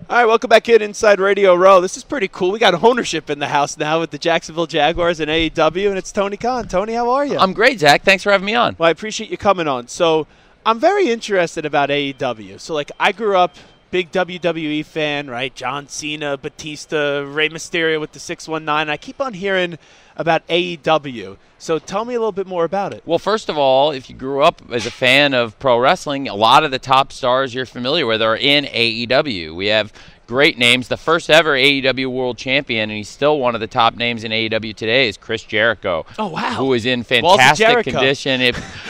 All right, welcome back Inside Radio Row. This is pretty cool. We got ownership in the house now with the Jacksonville Jaguars and AEW, and it's Tony Khan. Tony, how are you? I'm great, Zach. Thanks for having me on. Well, I appreciate you coming on. So I'm very interested about AEW. So, I grew up big WWE fan, right? John Cena, Batista, Rey Mysterio with the 619. I keep on hearing about AEW. So tell me a little bit more about it. Well, first of all, if you grew up as a fan of pro wrestling, a lot of the top stars you're familiar with are in AEW. We have great names. The first ever AEW World Champion, and he's still one of the top names in AEW today, is Chris Jericho. Oh, wow. Who is in fantastic condition.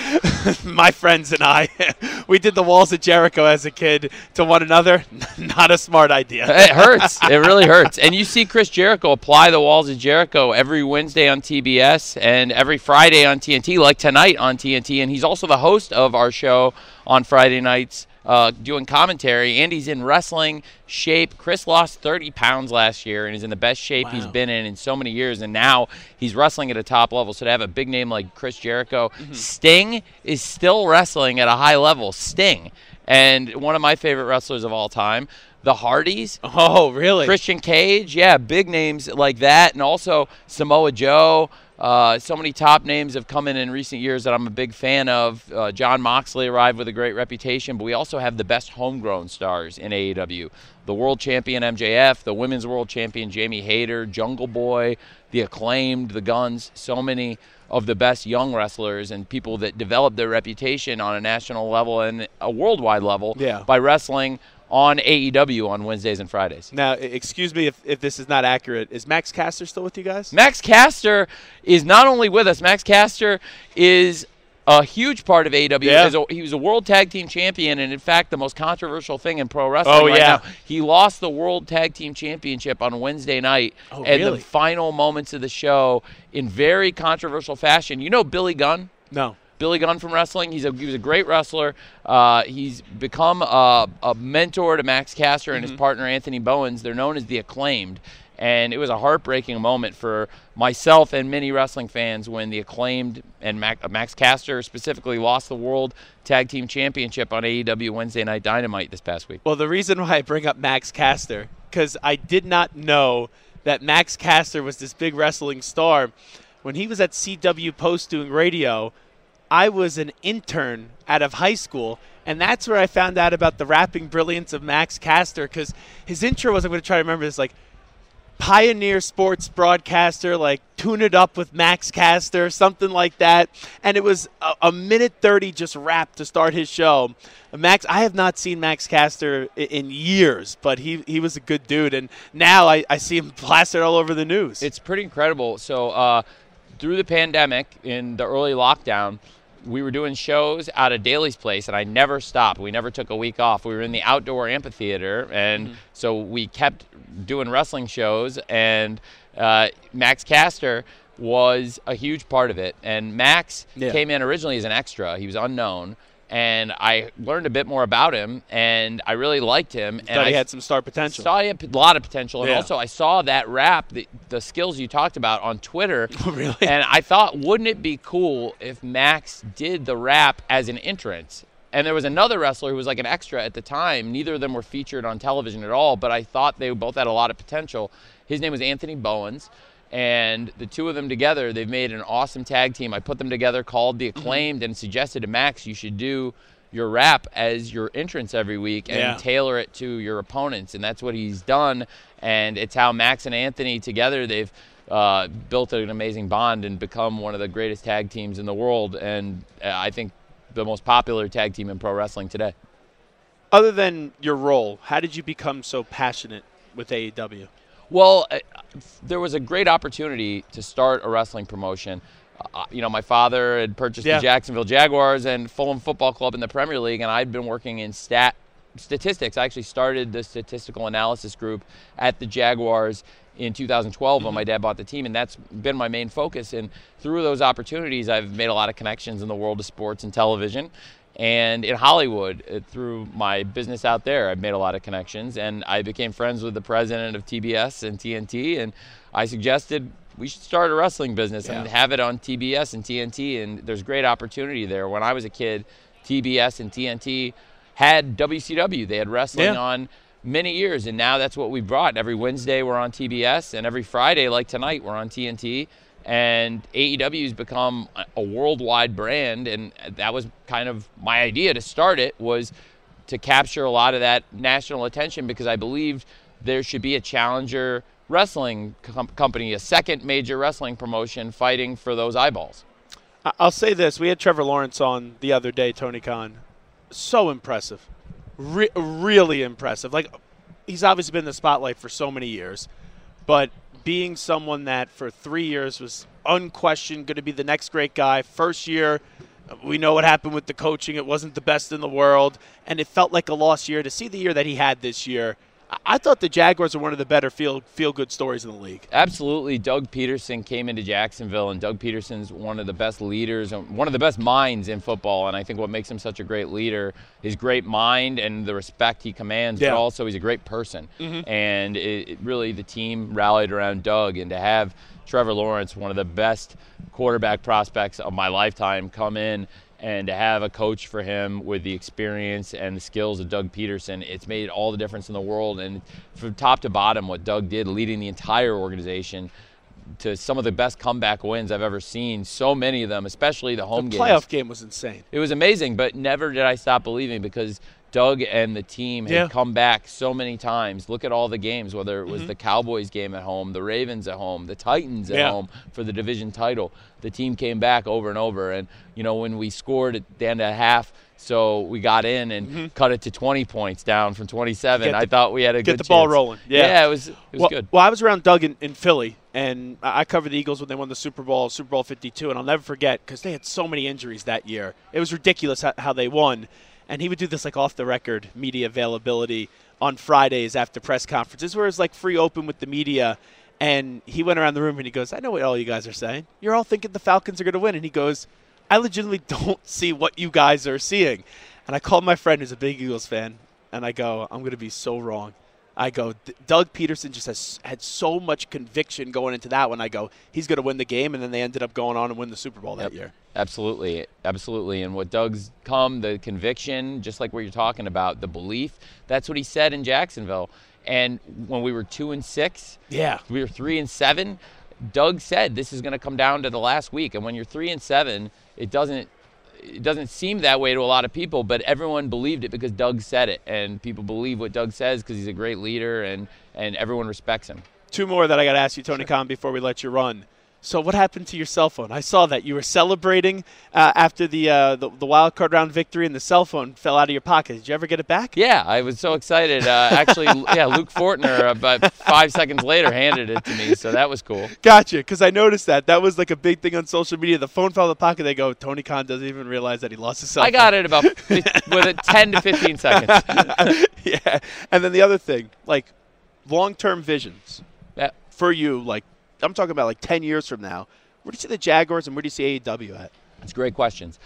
My friends and I, we did the Walls of Jericho as a kid to one another. Not a smart idea. It hurts. It really hurts. And you see Chris Jericho apply the Walls of Jericho every Wednesday on TBS and every Friday on TNT, like tonight on TNT. And he's also the host of our show on Friday nights, doing commentary, and he's in wrestling shape. Chris lost 30 pounds last year and is in the best shape he's been in so many years, and now he's wrestling at a top level. So to have a big name like Chris Jericho, Sting is still wrestling at a high level. Sting. And one of my favorite wrestlers of all time, the Hardys. Oh, really? Christian Cage. Yeah, big names like that. And also Samoa Joe. So many top names have come in recent years that I'm a big fan of. John Moxley arrived with a great reputation, but we also have the best homegrown stars in AEW. The world champion MJF, the women's world champion Jamie Hayter, Jungle Boy, the Acclaimed, the Guns, so many of the best young wrestlers and people that develop their reputation on a national level and a worldwide level by wrestling on AEW on Wednesdays and Fridays. Now, excuse me if this is not accurate. Is Max Caster still with you guys? Max Caster is not only with us. Max Caster is a huge part of AEW. Yeah. He was a World Tag Team Champion, and in fact, the most controversial thing in pro wrestling now. He lost the World Tag Team Championship on Wednesday night, the final moments of the show in very controversial fashion. You know Billy Gunn? No. Billy Gunn from wrestling. He was a great wrestler. He's become a mentor to Max Caster and his partner Anthony Bowens. They're known as the Acclaimed. And it was a heartbreaking moment for myself and many wrestling fans when the Acclaimed and Max Caster specifically lost the World Tag Team Championship on AEW Wednesday Night Dynamite this past week. Well, the reason why I bring up Max Caster, because I did not know that Max Caster was this big wrestling star. When he was at CW Post doing radio, I was an intern out of high school, and that's where I found out about the rapping brilliance of Max Caster, because his intro was, I'm going to try to remember this, pioneer sports broadcaster, tune it up with Max Caster, something like that. And it was a minute 30 just rap to start his show. I have not seen Max Caster in years, but he was a good dude. And now I see him plastered all over the news. It's pretty incredible. So through the pandemic, in the early lockdown, we were doing shows out of Daly's place, and I never stopped. We never took a week off. We were in the outdoor amphitheater, and so we kept doing wrestling shows, and Max Caster was a huge part of it. And Max came in originally as an extra. He was unknown, and I learned a bit more about him, and I really liked him. Thought he had some star potential. Saw he had a lot of potential, and also I saw that rap, the skills you talked about on Twitter. Oh, really? And I thought, wouldn't it be cool if Max did the rap as an entrance? And there was another wrestler who was like an extra at the time. Neither of them were featured on television at all, but I thought they both had a lot of potential. His name was Anthony Bowens. And the two of them together, they've made an awesome tag team. I put them together, called the Acclaimed, and suggested to Max, you should do your rap as your entrance every week and tailor it to your opponents. And that's what he's done. And it's how Max and Anthony together, they've built an amazing bond and become one of the greatest tag teams in the world. And I think the most popular tag team in pro wrestling today. Other than your role, how did you become so passionate with AEW? Well, there was a great opportunity to start a wrestling promotion. My father had purchased the Jacksonville Jaguars and Fulham Football Club in the Premier League, and I'd been working in statistics. I actually started the statistical analysis group at the Jaguars in 2012 when my dad bought the team, and that's been my main focus. And through those opportunities, I've made a lot of connections in the world of sports and television. And in Hollywood, through my business out there, I've made a lot of connections. And I became friends with the president of TBS and TNT, and I suggested we should start a wrestling business and have it on TBS and TNT, and there's great opportunity there. When I was a kid, TBS and TNT had WCW. They had wrestling on many years, and now that's what we've brought. Every Wednesday we're on TBS, and every Friday, like tonight, we're on TNT. And AEW has become a worldwide brand, and that was kind of my idea to start it, was to capture a lot of that national attention, because I believed there should be a challenger wrestling company, a second major wrestling promotion fighting for those eyeballs. I'll say this. We had Trevor Lawrence on the other day, Tony Khan. So impressive. Really impressive. Like, he's obviously been in the spotlight for so many years, but being someone that for 3 years was unquestioned going to be the next great guy. First year, we know what happened with the coaching. It wasn't the best in the world, and it felt like a lost year. To see the year that he had this year, I thought the Jaguars are one of the better feel-good stories in the league. Absolutely. Doug Peterson came into Jacksonville, and Doug Peterson's one of the best leaders, one of the best minds in football, and I think what makes him such a great leader is great mind and the respect he commands, but also he's a great person. And it really, the team rallied around Doug, and to have Trevor Lawrence, one of the best quarterback prospects of my lifetime, come in and to have a coach for him with the experience and the skills of Doug Peterson, it's made all the difference in the world. And from top to bottom, what Doug did, leading the entire organization to some of the best comeback wins I've ever seen, so many of them, especially the home games. The playoff game was insane. It was amazing, but never did I stop believing, because Doug and the team had come back so many times. Look at all the games, whether it was the Cowboys game at home, the Ravens at home, the Titans at home for the division title. The team came back over and over. And, you know, when we scored at the end of half, so we got in and cut it to 20 points down from 27. I thought we had a good chance. Get the ball rolling. Yeah, it was good. Well, I was around Doug in Philly, and I covered the Eagles when they won the Super Bowl 52, and I'll never forget, because they had so many injuries that year. It was ridiculous how they won. And he would do this like off-the-record media availability on Fridays after press conferences, where it was like free open with the media. And he went around the room and he goes, I know what all you guys are saying. You're all thinking the Falcons are going to win. And he goes, I legitimately don't see what you guys are seeing. And I called my friend who's a big Eagles fan, and I go, I'm going to be so wrong. I go, Doug Peterson just had so much conviction going into that one. I go, he's going to win the game, and then they ended up going on and win the Super Bowl that year. Absolutely, absolutely. And what Doug's come, the conviction, just like what you're talking about, the belief, that's what he said in Jacksonville. And when we were 2-6, we were 3-7, Doug said this is going to come down to the last week. And when you're 3-7, it doesn't seem that way to a lot of people, but everyone believed it because Doug said it, and people believe what Doug says because he's a great leader, and everyone respects him. Two more that I got to ask you, Tony Khan, before we let you run. So what happened to your cell phone? I saw that you were celebrating after the wild card round victory, and the cell phone fell out of your pocket. Did you ever get it back? Yeah, I was so excited. Actually, Luke Fortner about 5 seconds later handed it to me, so that was cool. Gotcha, because I noticed that. That was like a big thing on social media. The phone fell out of the pocket. They go, Tony Khan doesn't even realize that he lost his cell phone. I got it about with 10 to 15 seconds. Yeah, and then the other thing, like long-term visions for you, like, I'm talking about like 10 years from now. Where do you see the Jaguars and where do you see AEW at? That's great questions.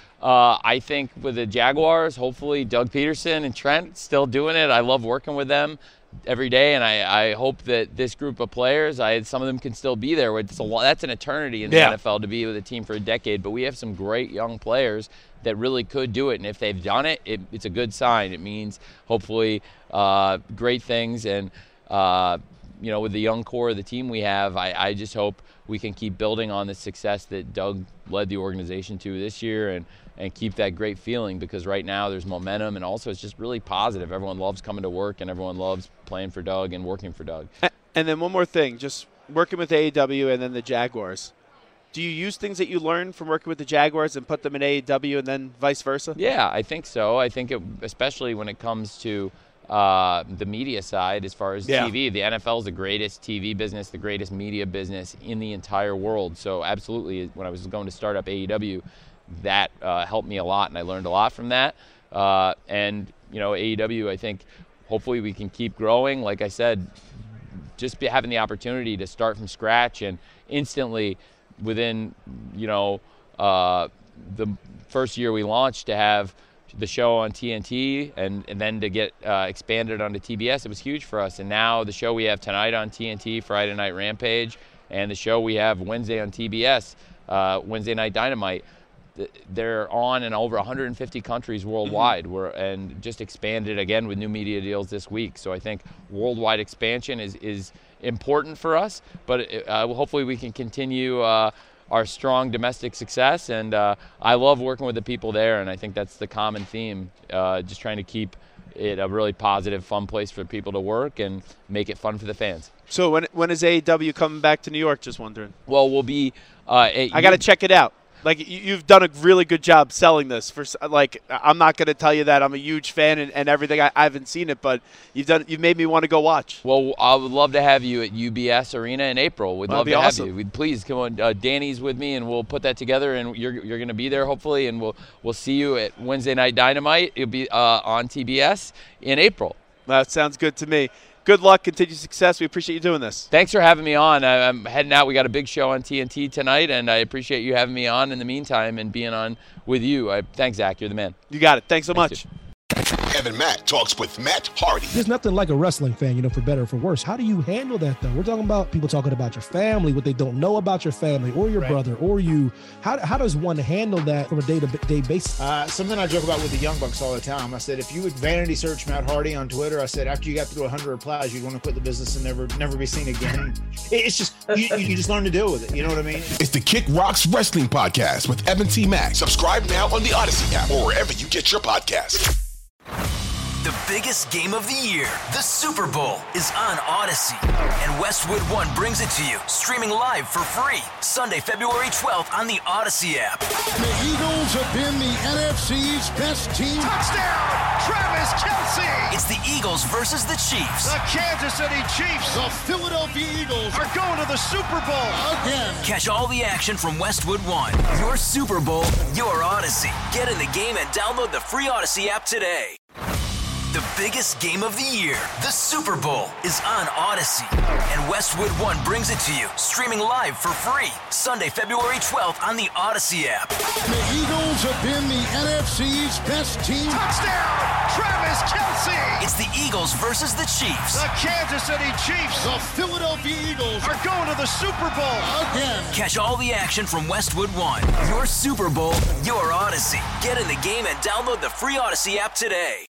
I think with the Jaguars, hopefully Doug Peterson and Trent still doing it. I love working with them every day, and I hope that this group of players, some of them can still be there. That's an eternity in the NFL to be with a team for a decade, but we have some great young players that really could do it, and if they've done it, it's a good sign. It means hopefully great things, and with the young core of the team we have, I just hope we can keep building on the success that Doug led the organization to this year and keep that great feeling, because right now there's momentum, and also it's just really positive. Everyone loves coming to work, and everyone loves playing for Doug and working for Doug. And then one more thing, just working with AEW and then the Jaguars. Do you use things that you learned from working with the Jaguars and put them in AEW and then vice versa? Yeah, I think so. I think especially when it comes to the media side, as far as TV. The NFL is the greatest TV business, the greatest media business in the entire world. So absolutely, when I was going to start up AEW, that helped me a lot, and I learned a lot from that. And AEW, I think hopefully we can keep growing. Like I said, just having the opportunity to start from scratch and instantly within the first year we launched to have the show on TNT and then to get expanded onto TBS, it was huge for us. And now the show we have tonight on TNT, Friday Night Rampage, and the show we have Wednesday on TBS, Wednesday Night Dynamite, they're on in over 150 countries worldwide, and just expanded again with new media deals this week. So I think worldwide expansion is important for us, but hopefully we can continue our strong domestic success. And I love working with the people there, and I think that's the common theme, just trying to keep it a really positive, fun place for people to work and make it fun for the fans. So when is AEW coming back to New York? Just wondering. Well, we'll be I got to check it out. Like, you've done a really good job selling this. I'm not going to tell you that I'm a huge fan and everything. I haven't seen it, but you've made me want to go watch. Well, I would love to have you at UBS Arena in April. We'd love to have you. Please come on. Danny's with me, and we'll put that together. And you're going to be there hopefully, and we'll see you at Wednesday Night Dynamite. It'll be on TBS in April. That sounds good to me. Good luck, continued success. We appreciate you doing this. Thanks for having me on. I'm heading out. We got a big show on TNT tonight, and I appreciate you having me on in the meantime and being on with you. Thanks, Zach. You're the man. You got it. Thanks so much. Dude. Evan Mack talks with Matt Hardy. There's nothing like a wrestling fan, for better or for worse. How do you handle that, though? We're talking about people talking about your family, what they don't know about your family or your brother or you. How does one handle that from a day-to-day basis? Something I joke about with the Young Bucks all the time. I said, if you would vanity search Matt Hardy on Twitter, I said, after you got through 100 replies, you'd want to quit the business and never be seen again. It's just, you just learn to deal with it. You know what I mean? It's the Kick Rocks Wrestling Podcast with Evan T. Mack. Subscribe now on the Odyssey app or wherever you get your podcasts. The biggest game of the year, the Super Bowl, is on Odyssey. And Westwood One brings it to you, streaming live for free, Sunday, February 12th on the Odyssey app. The Eagles have been the NFC's best team. Touchdown, Travis Kelce! It's the Eagles versus the Chiefs. The Kansas City Chiefs, The Philadelphia Eagles are going to the Super Bowl again. Catch all the action from Westwood One. Your Super Bowl, your Odyssey. Get in the game and download the free Odyssey app today. The biggest game of the year, the Super Bowl, is on Odyssey. And Westwood One brings it to you, streaming live for free, Sunday, February 12th on the Odyssey app. The Eagles have been the NFC's best team. Touchdown, Travis Kelce! It's the Eagles versus the Chiefs. The Kansas City Chiefs, The Philadelphia Eagles are going to the Super Bowl again. Catch all the action from Westwood One. Your Super Bowl, your Odyssey. Get in the game and download the free Odyssey app today.